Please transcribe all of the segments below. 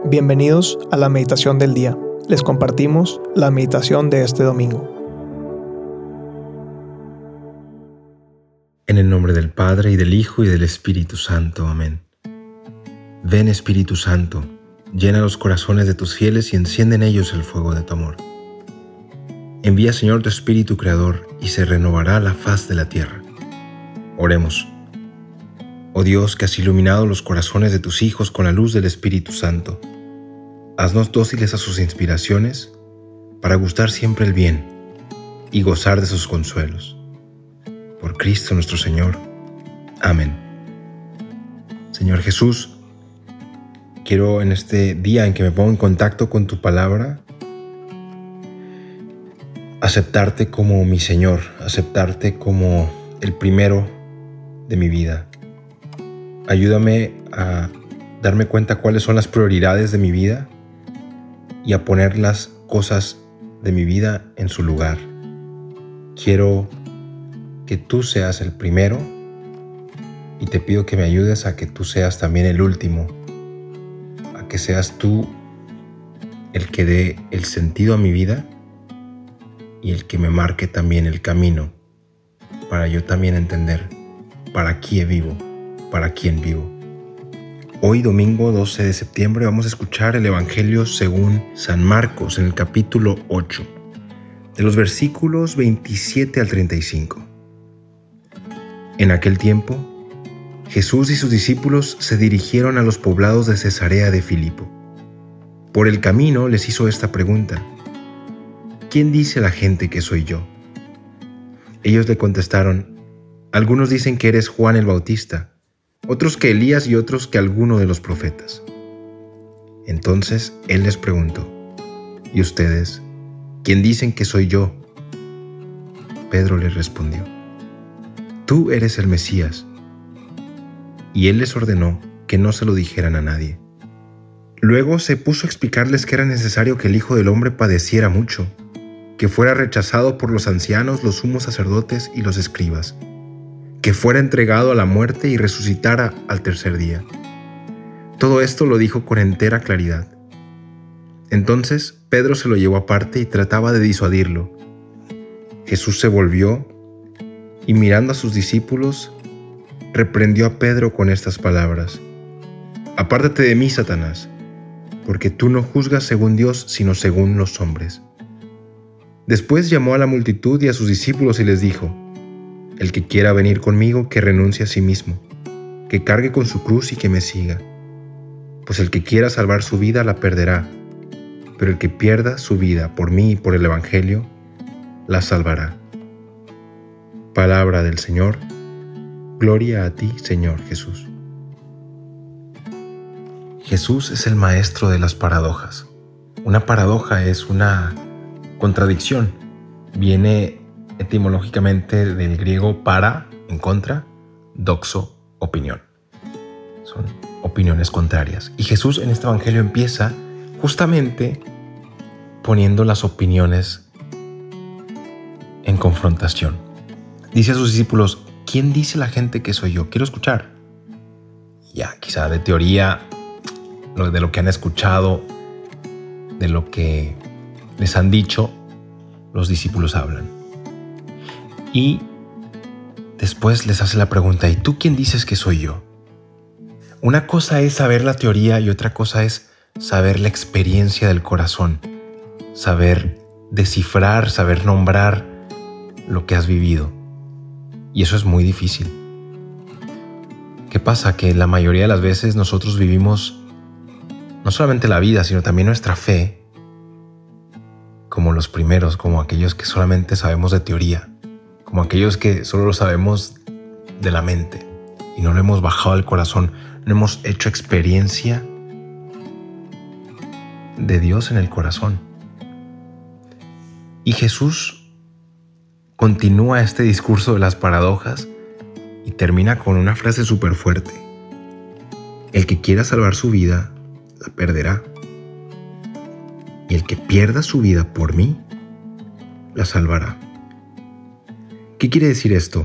Bienvenidos a la meditación del día. Les compartimos la meditación de este domingo. En el nombre del Padre, y del Hijo, y del Espíritu Santo. Amén. Ven, Espíritu Santo, llena los corazones de tus fieles y enciende en ellos el fuego de tu amor. Envía, Señor, tu Espíritu Creador, y se renovará la faz de la tierra. Oremos. Oh Dios, que has iluminado los corazones de tus hijos con la luz del Espíritu Santo, haznos dóciles a sus inspiraciones para gustar siempre el bien y gozar de sus consuelos. Por Cristo nuestro Señor. Amén. Señor Jesús, quiero en este día en que me pongo en contacto con tu palabra, aceptarte como mi Señor, aceptarte como el primero de mi vida. Ayúdame a darme cuenta cuáles son las prioridades de mi vida y a poner las cosas de mi vida en su lugar. Quiero que tú seas el primero y te pido que me ayudes a que tú seas también el último, a que seas tú el que dé el sentido a mi vida y el que me marque también el camino para yo también entender para quién vivo, para quién vivo. Hoy, domingo 12 de septiembre, vamos a escuchar el Evangelio según San Marcos en el capítulo 8, de los versículos 27 al 35. En aquel tiempo, Jesús y sus discípulos se dirigieron a los poblados de Cesarea de Filipo. Por el camino les hizo esta pregunta: ¿quién dice la gente que soy yo? Ellos le contestaron: algunos dicen que eres Juan el Bautista, otros que Elías y otros que alguno de los profetas. Entonces él les preguntó: ¿y ustedes? ¿Quién dicen que soy yo? Pedro les respondió: tú eres el Mesías. Y él les ordenó que no se lo dijeran a nadie. Luego se puso a explicarles que era necesario que el Hijo del Hombre padeciera mucho, que fuera rechazado por los ancianos, los sumos sacerdotes y los escribas, que fuera entregado a la muerte y resucitara al tercer día. Todo esto lo dijo con entera claridad. Entonces Pedro se lo llevó aparte y trataba de disuadirlo. Jesús se volvió y, mirando a sus discípulos, reprendió a Pedro con estas palabras: apártate de mí, Satanás, porque tú no juzgas según Dios, sino según los hombres. Después llamó a la multitud y a sus discípulos y les dijo: el que quiera venir conmigo, que renuncie a sí mismo, que cargue con su cruz y que me siga. Pues el que quiera salvar su vida la perderá, pero el que pierda su vida por mí y por el Evangelio, la salvará. Palabra del Señor. Gloria a ti, Señor Jesús. Jesús es el maestro de las paradojas. Una paradoja es una contradicción. Viene etimológicamente del griego para, en contra, doxo, opinión. Son opiniones contrarias. Y Jesús en este Evangelio empieza justamente poniendo las opiniones en confrontación. Dice a sus discípulos: ¿quién dice la gente que soy yo? Quiero escuchar. Ya, quizá de teoría, de lo que han escuchado, de lo que les han dicho, los discípulos hablan. Y después les hace la pregunta: ¿y tú quién dices que soy yo? Una cosa es saber la teoría y otra cosa es saber la experiencia del corazón, saber descifrar, saber nombrar lo que has vivido. Y eso es muy difícil. ¿Qué pasa? Que la mayoría de las veces nosotros vivimos no solamente la vida, sino también nuestra fe como los primeros, como aquellos que solamente sabemos de teoría, como aquellos que solo lo sabemos de la mente y no lo hemos bajado al corazón, no hemos hecho experiencia de Dios en el corazón. Y Jesús continúa este discurso de las paradojas y termina con una frase súper fuerte: el que quiera salvar su vida, la perderá. Y el que pierda su vida por mí, la salvará. ¿Qué quiere decir esto?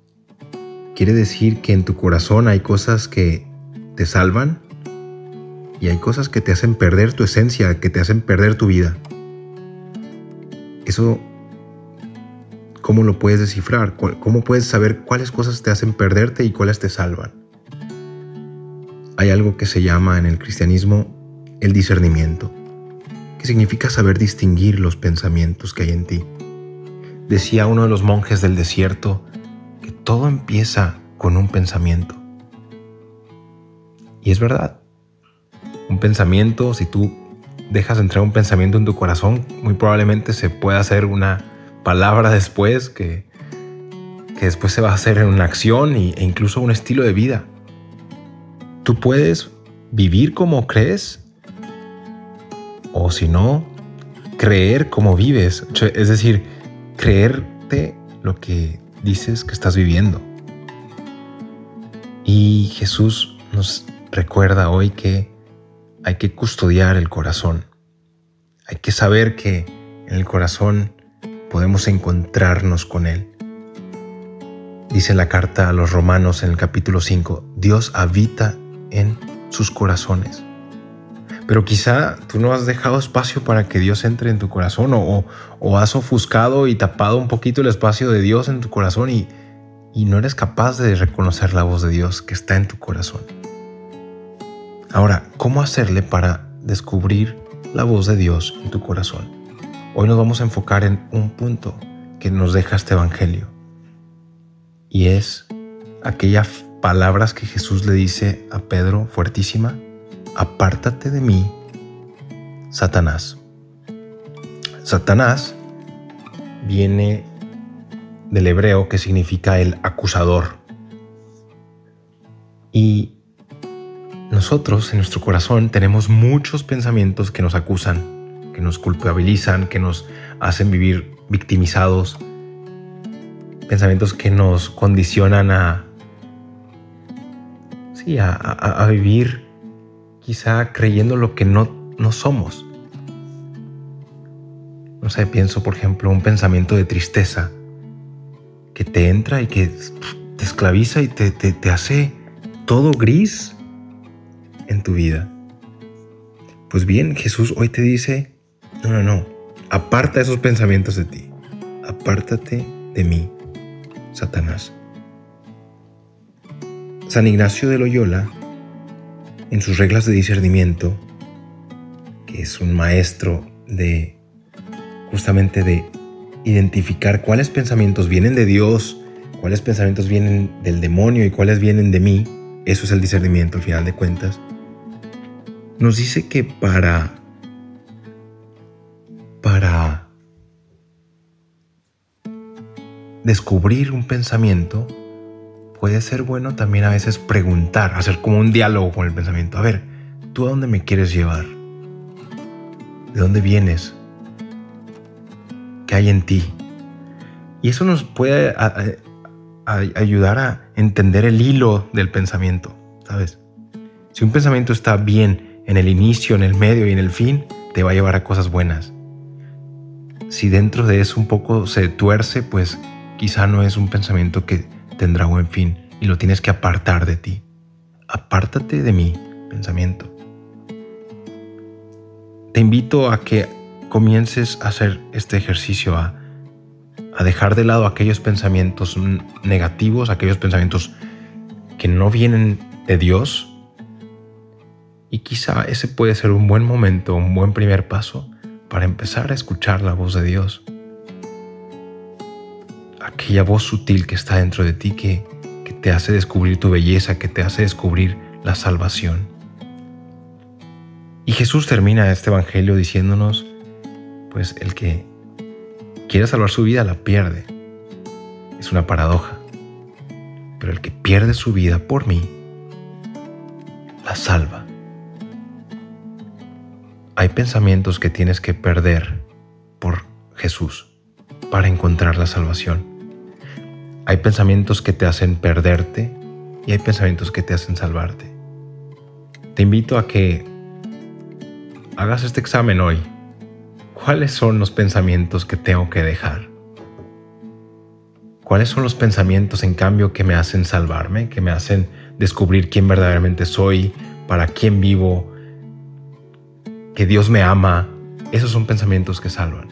Quiere decir que en tu corazón hay cosas que te salvan Y hay cosas que te hacen perder tu esencia, que te hacen perder tu vida. Eso, ¿cómo lo puedes descifrar? ¿Cómo puedes saber cuáles cosas te hacen perderte y cuáles te salvan? Hay algo que se llama en el cristianismo el discernimiento, que significa saber distinguir los pensamientos que hay en ti. Decía uno de los monjes del desierto que todo empieza con un pensamiento. Y es verdad. Un pensamiento, si tú dejas entrar un pensamiento en tu corazón, muy probablemente se pueda hacer una palabra después que después se va a hacer en una acción e incluso un estilo de vida. Tú puedes vivir como crees o, si no, creer como vives. Es decir, creerte lo que dices que estás viviendo. Y Jesús nos recuerda hoy que hay que custodiar el corazón. Hay que saber que en el corazón podemos encontrarnos con Él. Dice la carta a los Romanos en el capítulo 5, Dios habita en sus corazones. Pero quizá tú no has dejado espacio para que Dios entre en tu corazón o has ofuscado y tapado un poquito el espacio de Dios en tu corazón y no eres capaz de reconocer la voz de Dios que está en tu corazón. Ahora, ¿cómo hacerle para descubrir la voz de Dios en tu corazón? Hoy nos vamos a enfocar en un punto que nos deja este evangelio. Y es aquellas palabras que Jesús le dice a Pedro, fuertísima: apártate de mí, Satanás. Satanás viene del hebreo que significa el acusador. Y nosotros en nuestro corazón tenemos muchos pensamientos que nos acusan, que nos culpabilizan, que nos hacen vivir victimizados, pensamientos que nos condicionan a vivir quizá creyendo lo que no somos. No sé, pienso por ejemplo un pensamiento de tristeza que te entra y que te esclaviza y te hace todo gris en tu vida. Pues bien, Jesús hoy te dice, no, aparta esos pensamientos de ti, apártate de mí, Satanás. San Ignacio de Loyola, en sus reglas de discernimiento, que es un maestro justamente de identificar cuáles pensamientos vienen de Dios, cuáles pensamientos vienen del demonio y cuáles vienen de mí, eso es el discernimiento al final de cuentas, nos dice que para descubrir un pensamiento puede ser bueno también a veces preguntar, hacer como un diálogo con el pensamiento. A ver, ¿tú a dónde me quieres llevar? ¿De dónde vienes? ¿Qué hay en ti? Y eso nos puede ayudar a entender el hilo del pensamiento, ¿sabes? Si un pensamiento está bien en el inicio, en el medio y en el fin, te va a llevar a cosas buenas. Si dentro de eso un poco se tuerce, pues quizá no es un pensamiento que tendrá buen fin y lo tienes que apartar de ti. Apártate de mi pensamiento. Te invito a que comiences a hacer este ejercicio, a dejar de lado aquellos pensamientos negativos, aquellos pensamientos que no vienen de Dios. Y quizá ese puede ser un buen momento, un buen primer paso para empezar a escuchar la voz de Dios. Aquella voz sutil que está dentro de ti que te hace descubrir tu belleza, que te hace descubrir la salvación. Y Jesús termina este evangelio diciéndonos, pues el que quiere salvar su vida la pierde. Es una paradoja. Pero el que pierde su vida por mí, la salva. Hay pensamientos que tienes que perder por Jesús para encontrar la salvación. Hay pensamientos que te hacen perderte y hay pensamientos que te hacen salvarte. Te invito a que hagas este examen hoy. ¿Cuáles son los pensamientos que tengo que dejar? ¿Cuáles son los pensamientos, en cambio, que me hacen salvarme, que me hacen descubrir quién verdaderamente soy, para quién vivo, que Dios me ama. Esos son pensamientos que salvan.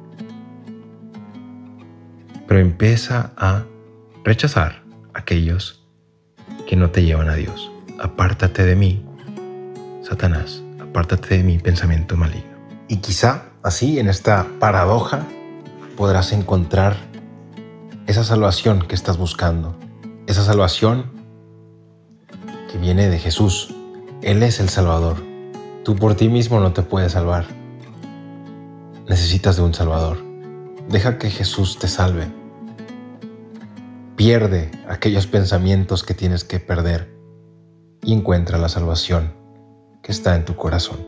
Pero empieza a rechazar aquellos que no te llevan a Dios. Apártate de mí, Satanás. Apártate de mí, pensamiento maligno. Y quizá así, en esta paradoja, podrás encontrar esa salvación que estás buscando. Esa salvación que viene de Jesús. Él es el Salvador. Tú por ti mismo no te puedes salvar. Necesitas de un Salvador. Deja que Jesús te salve. Pierde aquellos pensamientos que tienes que perder y encuentra la salvación que está en tu corazón.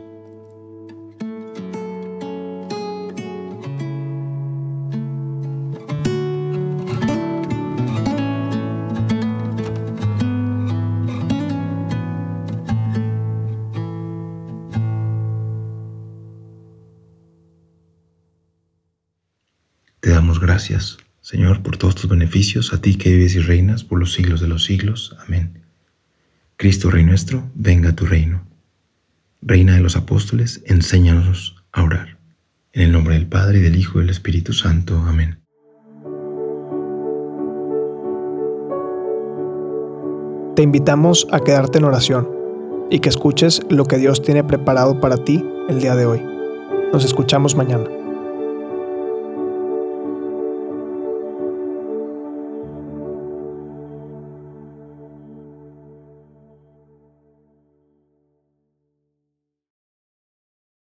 Te damos gracias, Señor, por todos tus beneficios, a ti que vives y reinas por los siglos de los siglos. Amén. Cristo, Rey nuestro, venga a tu reino. Reina de los apóstoles, enséñanos a orar. En el nombre del Padre, y del Hijo, y del Espíritu Santo. Amén. Te invitamos a quedarte en oración y que escuches lo que Dios tiene preparado para ti el día de hoy. Nos escuchamos mañana.